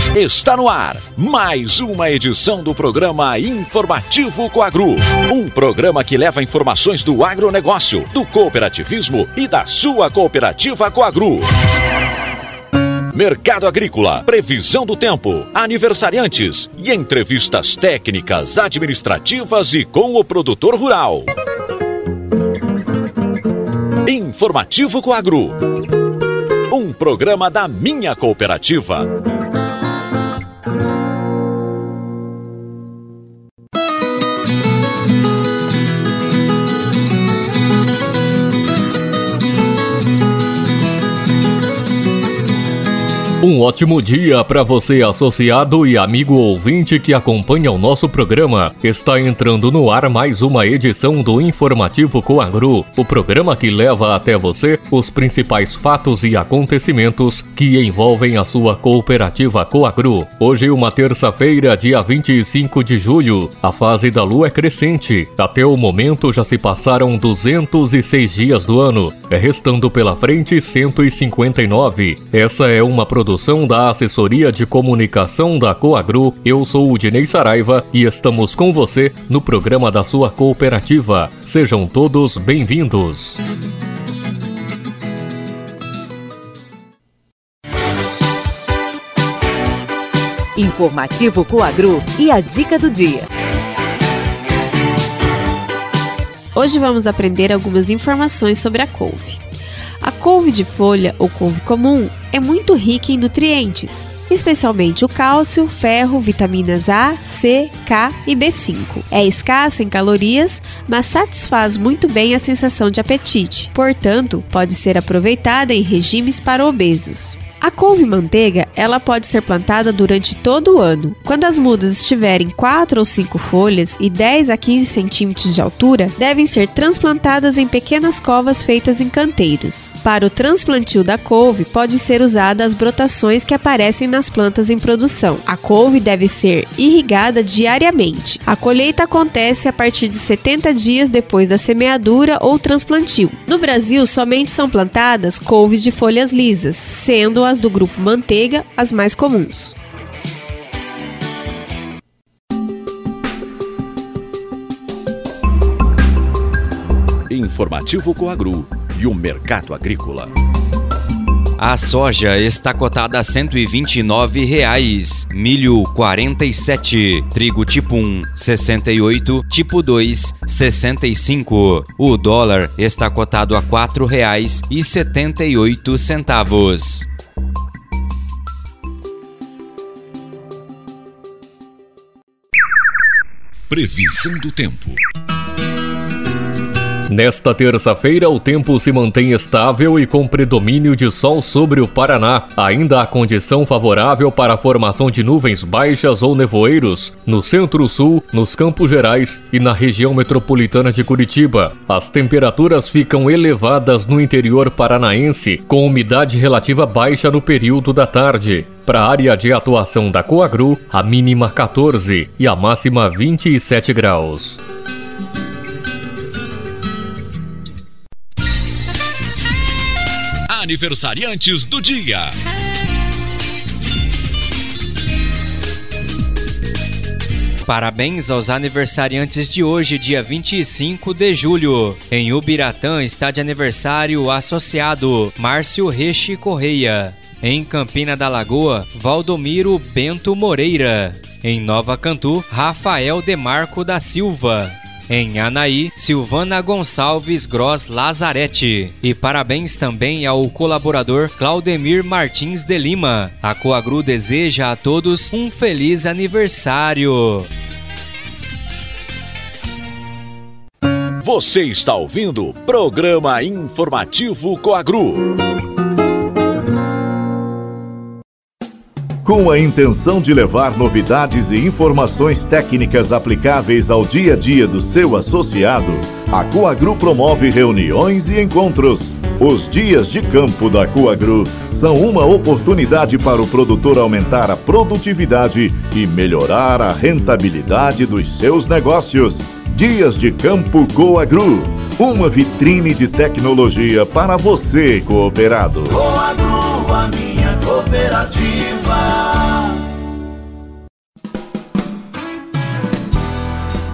Está no ar mais uma edição do programa Informativo Coagro. Um programa que leva informações do agronegócio, do cooperativismo e da sua cooperativa Coagro. Mercado agrícola, previsão do tempo, aniversariantes e entrevistas técnicas, administrativas e com o produtor rural. Informativo Coagro. Um programa da minha cooperativa. Um ótimo dia para você, associado e amigo ouvinte que acompanha o nosso programa. Está entrando no ar mais uma edição do Informativo Coagro, o programa que leva até você os principais fatos e acontecimentos que envolvem a sua cooperativa Coagro. Hoje, uma terça-feira, dia 25 de julho, a fase da lua é crescente. Até o momento já se passaram 206 dias do ano, restando pela frente 159. Essa é uma produção da Assessoria de Comunicação da Coagro. Eu sou o Dinei Saraiva e estamos com você no programa da sua cooperativa. Sejam todos bem-vindos. Informativo Coagro e a dica do dia. Hoje vamos aprender algumas informações sobre a couve. A couve de folha, ou couve comum, é muito rica em nutrientes, especialmente o cálcio, ferro, vitaminas A, C, K e B5. É escassa em calorias, mas satisfaz muito bem a sensação de apetite. Portanto, pode ser aproveitada em regimes para obesos. A couve-manteiga, ela pode ser plantada durante todo o ano. Quando as mudas estiverem 4 ou 5 folhas e 10 a 15 centímetros de altura, devem ser transplantadas em pequenas covas feitas em canteiros. Para o transplantio da couve, pode ser usada as brotações que aparecem nas plantas em produção. A couve deve ser irrigada diariamente. A colheita acontece a partir de 70 dias depois da semeadura ou transplantio. No Brasil, somente são plantadas couves de folhas lisas, sendo as do grupo manteiga as mais comuns. Informativo Coagro e o mercado agrícola. A soja está cotada a R$ 129,00, milho 47, trigo tipo 1, 68, tipo 2, 65. O dólar está cotado a R$ 4,78. Previsão do tempo. Nesta terça-feira, o tempo se mantém estável e com predomínio de sol sobre o Paraná. Ainda há condição favorável para a formação de nuvens baixas ou nevoeiros no centro-sul, nos Campos Gerais e na região metropolitana de Curitiba. As temperaturas ficam elevadas no interior paranaense, com umidade relativa baixa no período da tarde. Para a área de atuação da Coagro, a mínima 14 e a máxima 27 graus. Aniversariantes do dia. Parabéns aos aniversariantes de hoje, dia 25 de julho. Em Ubiratã está de aniversário o associado Márcio Reche Correia. Em Campina da Lagoa, Valdomiro Bento Moreira. Em Nova Cantu, Rafael Demarco da Silva. Em Anaí, Silvana Gonçalves Gross Lazarete. E parabéns também ao colaborador Claudemir Martins de Lima. A Coagro deseja a todos um feliz aniversário. Você está ouvindo o programa Informativo Coagro. Com a intenção de levar novidades e informações técnicas aplicáveis ao dia a dia do seu associado, a Coagro promove reuniões e encontros. Os dias de campo da Coagro são uma oportunidade para o produtor aumentar a produtividade e melhorar a rentabilidade dos seus negócios. Dias de Campo Coagro, uma vitrine de tecnologia para você, cooperado. Coagro, a minha cooperativa.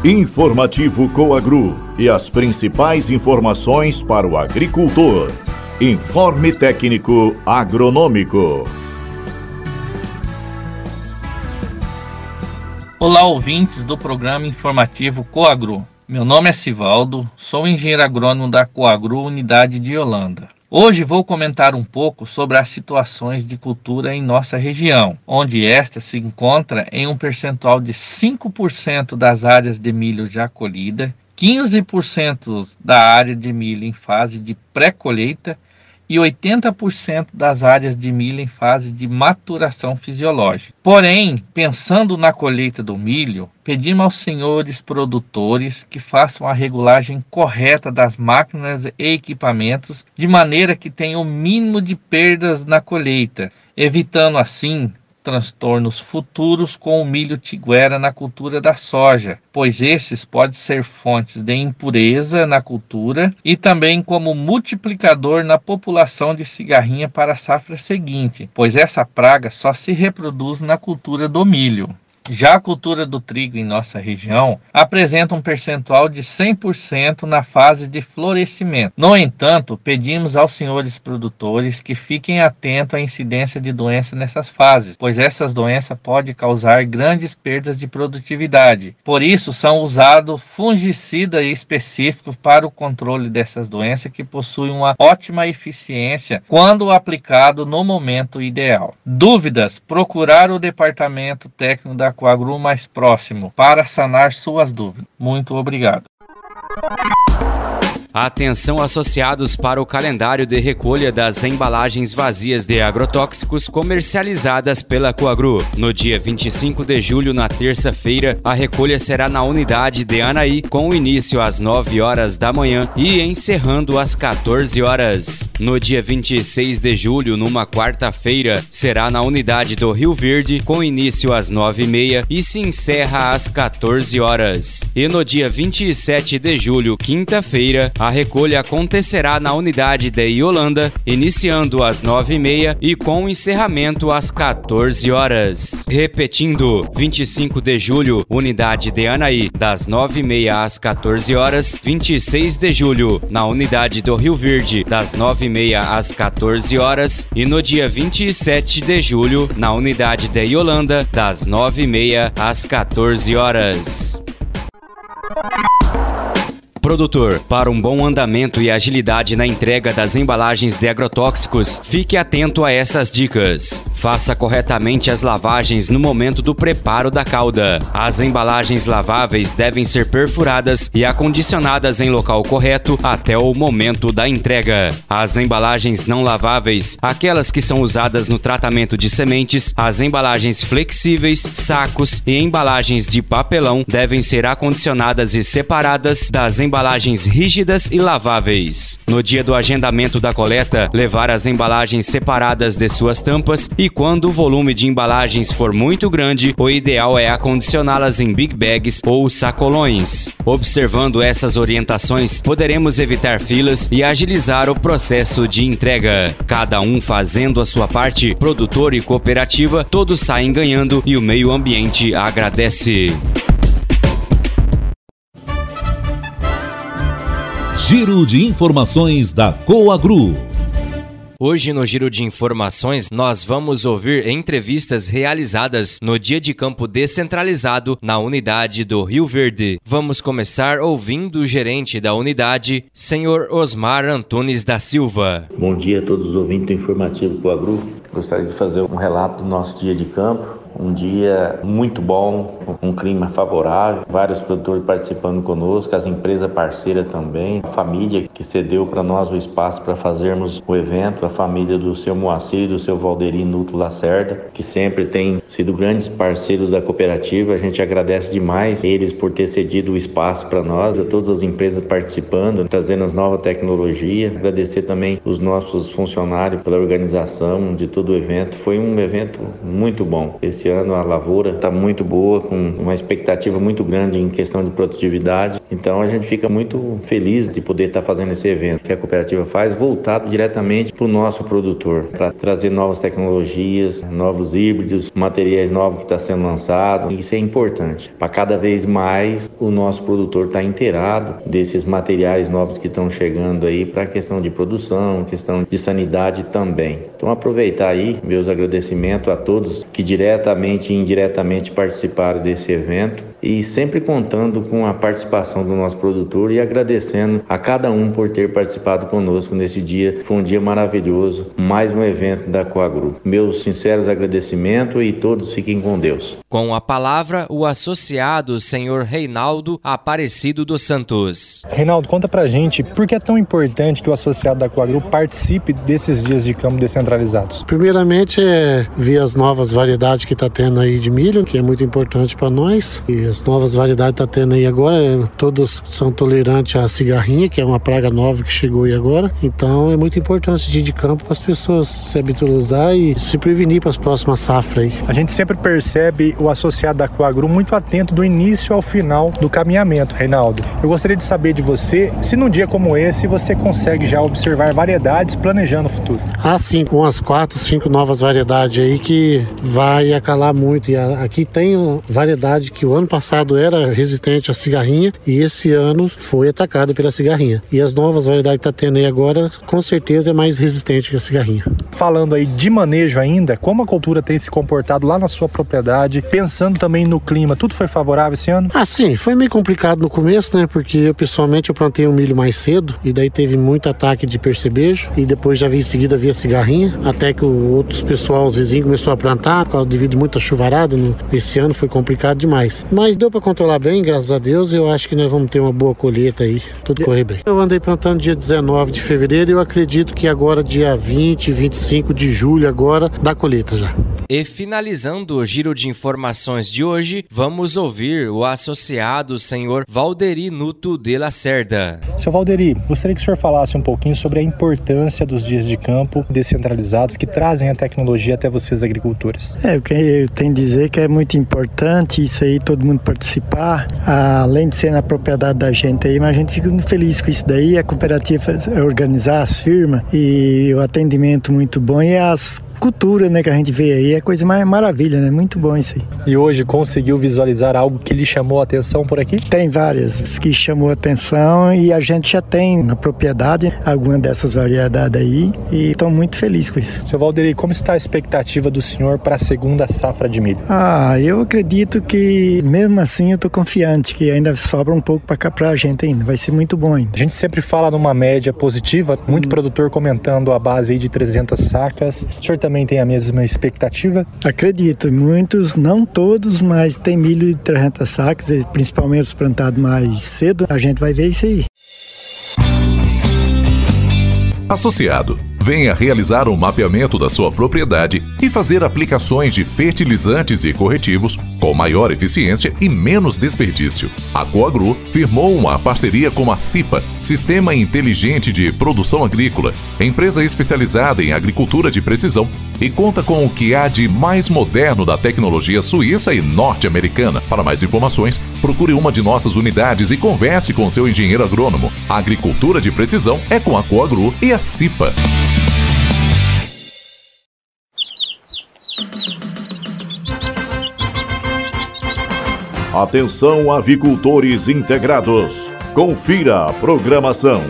Informativo Coagru e as principais informações para o agricultor. Informe técnico agronômico. Olá, ouvintes do programa informativo Coagru. Meu nome é Sivaldo, sou engenheiro agrônomo da Coagru, unidade de Yolanda. Hoje vou comentar um pouco sobre as situações de cultura em nossa região, onde esta se encontra em um percentual de 5% das áreas de milho já colhida, 15% da área de milho em fase de pré-colheita e 80% das áreas de milho em fase de maturação fisiológica. Porém, pensando na colheita do milho, pedimos aos senhores produtores que façam a regulagem correta das máquinas e equipamentos de maneira que tenha o mínimo de perdas na colheita, evitando assim transtornos futuros com o milho tiguera na cultura da soja, pois esses podem ser fontes de impureza na cultura e também como multiplicador na população de cigarrinha para a safra seguinte, pois essa praga só se reproduz na cultura do milho. Já a cultura do trigo em nossa região apresenta um percentual de 100% na fase de florescimento. No entanto, pedimos aos senhores produtores que fiquem atentos à incidência de doença nessas fases, pois essas doenças podem causar grandes perdas de produtividade. Por isso, são usados fungicidas específicos para o controle dessas doenças que possuem uma ótima eficiência quando aplicado no momento ideal. Dúvidas? Procurar o departamento técnico da Coagru mais próximo para sanar suas dúvidas. Muito obrigado. Atenção associados para o calendário de recolha das embalagens vazias de agrotóxicos comercializadas pela Coagru. No dia 25 de julho, na terça-feira, a recolha será na unidade de Anaí, com início às 9 horas da manhã e encerrando às 14 horas. No dia 26 de julho, numa quarta-feira, será na unidade do Rio Verde, com início às 9h30 e se encerra às 14 horas. E no dia 27 de julho, quinta-feira, a recolha acontecerá na unidade de Yolanda, iniciando às 9h30 e com encerramento às 14 horas. Repetindo, 25 de julho, unidade de Anaí, das 9h30 às 14 horas. 26 de julho, na unidade do Rio Verde, das 9h30 às 14 horas. E no dia 27 de julho, na unidade de Yolanda, das 9h30 às 14 horas. Produtor, para um bom andamento e agilidade na entrega das embalagens de agrotóxicos, fique atento a essas dicas. Faça corretamente as lavagens no momento do preparo da calda. As embalagens laváveis devem ser perfuradas e acondicionadas em local correto até o momento da entrega. As embalagens não laváveis, aquelas que são usadas no tratamento de sementes, as embalagens flexíveis, sacos e embalagens de papelão devem ser acondicionadas e separadas das embalagens rígidas e laváveis. No dia do agendamento da coleta, levar as embalagens separadas de suas tampas e quando o volume de embalagens for muito grande, o ideal é acondicioná-las em big bags ou sacolões. Observando essas orientações, poderemos evitar filas e agilizar o processo de entrega. Cada um fazendo a sua parte, produtor e cooperativa, todos saem ganhando e o meio ambiente agradece. Giro de informações da Coagru. Hoje no Giro de Informações nós vamos ouvir entrevistas realizadas no dia de campo descentralizado na unidade do Rio Verde. Vamos começar ouvindo o gerente da unidade, senhor Osmar Antunes da Silva. Bom dia a todos os ouvintes do Informativo Coagru. Gostaria de fazer um relato do nosso dia de campo. Um dia muito bom, um clima favorável, vários produtores participando conosco, as empresas parceiras também, a família que cedeu para nós o espaço para fazermos o evento, a família do seu Moacir e do seu Valderi Nuto Lacerda, que sempre tem sido grandes parceiros da cooperativa. A gente agradece demais eles por ter cedido o espaço para nós, a todas as empresas participando, trazendo as novas tecnologias. Agradecer também os nossos funcionários pela organização de todo o evento. Foi um evento muito bom. Esse Esse ano a lavoura está muito boa, com uma expectativa muito grande em questão de produtividade. Então a gente fica muito feliz de poder estar fazendo esse evento que a cooperativa faz, voltado diretamente para o nosso produtor, para trazer novas tecnologias, novos híbridos, materiais novos que estão sendo lançados. Isso é importante. Para cada vez mais o nosso produtor estar inteirado desses materiais novos que estão chegando aí para a questão de produção, questão de sanidade também. Então aproveitar aí meus agradecimentos a todos que diretamente e indiretamente participaram desse evento e sempre contando com a participação do nosso produtor e agradecendo a cada um por ter participado conosco nesse dia. Foi um dia maravilhoso, mais um evento da Coagru. Meus sinceros agradecimentos e todos fiquem com Deus. Com a palavra, o associado senhor Reinaldo Aparecido dos Santos. Reinaldo, conta pra gente por que é tão importante que o associado da Coagru participe desses dias de campo descentralizados. Primeiramente é ver as novas variedades que está tendo aí de milho, que é muito importante para nós. E as novas variedades que está tendo aí agora, todas são tolerantes à cigarrinha, que é uma praga nova que chegou aí agora. Então é muito importante dia de campo para as pessoas se habitualizar e se prevenir para as próximas safras aí. A gente sempre percebe o associado da Coagru muito atento do início ao final do caminhamento, Reinaldo. Eu gostaria de saber de você se num dia como esse você consegue já observar variedades planejando o futuro. Ah, sim, com umas 4, 5 novas variedades aí que vai acalar muito. E aqui tem variedade que o ano passado era resistente à cigarrinha e esse ano foi atacada pela cigarrinha. E as novas variedades que está tendo aí agora, com certeza é mais resistente que a cigarrinha. Falando aí de manejo ainda, como a cultura tem se comportado lá na sua propriedade, pensando também no clima, tudo foi favorável esse ano? Ah, sim, foi meio complicado no começo, né? Porque eu pessoalmente eu plantei um milho mais cedo e daí teve muito ataque de percevejo e depois já vi em seguida via cigarrinha, até que outros pessoal, os vizinhos começou a plantar, devido a muita chuvarada, esse ano foi complicado demais. Mas deu para controlar bem, graças a Deus, eu acho que nós vamos ter uma boa colheita aí, tudo correr bem. Eu andei plantando dia 19 de fevereiro e eu acredito que agora dia 20, 25 de julho agora, dá colheita já. E finalizando o giro de informações de hoje, vamos ouvir o associado senhor Valderi Nuto de Lacerda. Seu Valderi, gostaria que o senhor falasse um pouquinho sobre a importância dos dias de campo descentralizados que trazem a tecnologia até vocês agricultores. O que eu tenho a dizer que é muito importante isso aí, todo mundo participar, além de ser na propriedade da gente aí, mas a gente fica muito feliz com isso daí, a cooperativa organizar as firmas e o atendimento muito bom e as culturas, né, que a gente vê aí, é coisa mais maravilha, né, muito bom isso aí. E hoje conseguiu visualizar algo que lhe chamou a atenção por aqui? Tem várias que chamou a atenção e a gente já tem na propriedade alguma dessas variedades aí e estou muito feliz com isso. Seu Valderi, como está a expectativa do senhor para a segunda safra de milho? Eu acredito que mesmo assim eu estou confiante que ainda sobra um pouco para cá para a gente ainda, vai ser muito bom ainda. A gente sempre fala numa média positiva, muito produtor comentando a base aí de 300 sacas. O senhor também tem a mesma expectativa? Acredito, muitos, não todos, mas tem milho de 300 sacas, principalmente os plantados mais cedo, a gente vai ver isso aí. Associado, venha realizar um mapeamento da sua propriedade e fazer aplicações de fertilizantes e corretivos com maior eficiência e menos desperdício. A Coagru firmou uma parceria com a CIPA, Sistema Inteligente de Produção Agrícola, empresa especializada em agricultura de precisão, e conta com o que há de mais moderno da tecnologia suíça e norte-americana. Para mais informações, procure uma de nossas unidades e converse com seu engenheiro agrônomo. A agricultura de precisão é com a Coagru e a CIPA. Atenção, avicultores integrados. Confira a programação.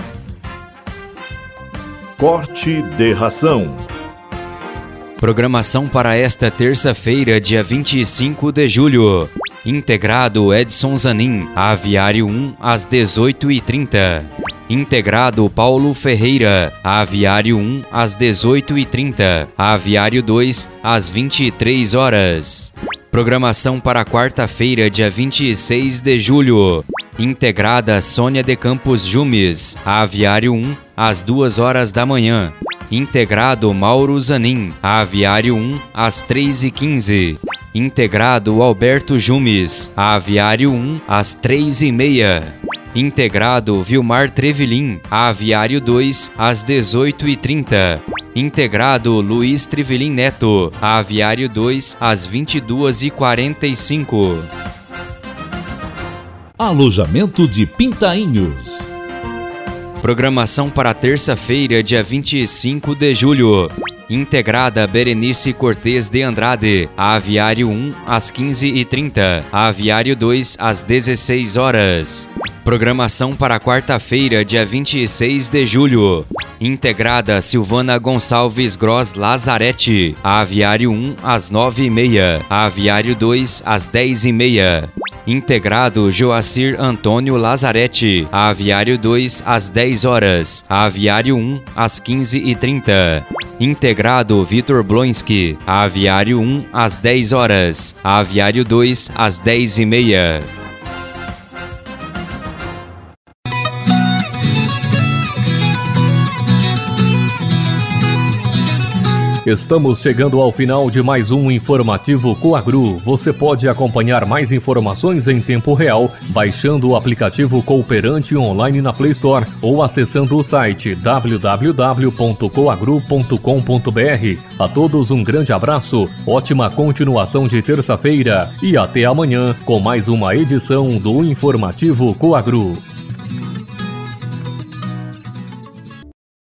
Corte de ração. Programação para esta terça-feira, dia 25 de julho. Integrado Edson Zanin, Aviário 1, às 18h30. Integrado Paulo Ferreira, Aviário 1, às 18h30. Aviário 2, às 23 horas. Programação para quarta-feira, dia 26 de julho. Integrada Sônia de Campos Jumes, Aviário 1, às 2 horas da manhã. Integrado Mauro Zanin, Aviário 1, às 3h15. Integrado Alberto Jumes, Aviário 1, às 3h30. Integrado Vilmar Trevelin, Aviário 2, às 18h30. Integrado Luiz Trivelin Neto. Aviário 2, às 22h45. Alojamento de Pintainhos. Programação para terça-feira, dia 25 de julho. Integrada Berenice Cortez de Andrade. Aviário 1, às 15h30. Aviário 2, às 16 horas. Programação para quarta-feira, dia 26 de julho. Integrada Silvana Gonçalves Gross Lazarete. Aviário 1, às 9h30. Aviário 2, às 10h30. Integrado Joacir Antônio Lazarete. Aviário 2, às 10 horas. Aviário 1, às 15h30. Integrado Vitor Blonski. Aviário 1, às 10 horas. Aviário 2, às 10h30. Estamos chegando ao final de mais um Informativo Coagru. Você pode acompanhar mais informações em tempo real baixando o aplicativo Cooperante online na Play Store ou acessando o site www.coagru.com.br. A todos um grande abraço, ótima continuação de terça-feira e até amanhã com mais uma edição do Informativo Coagru.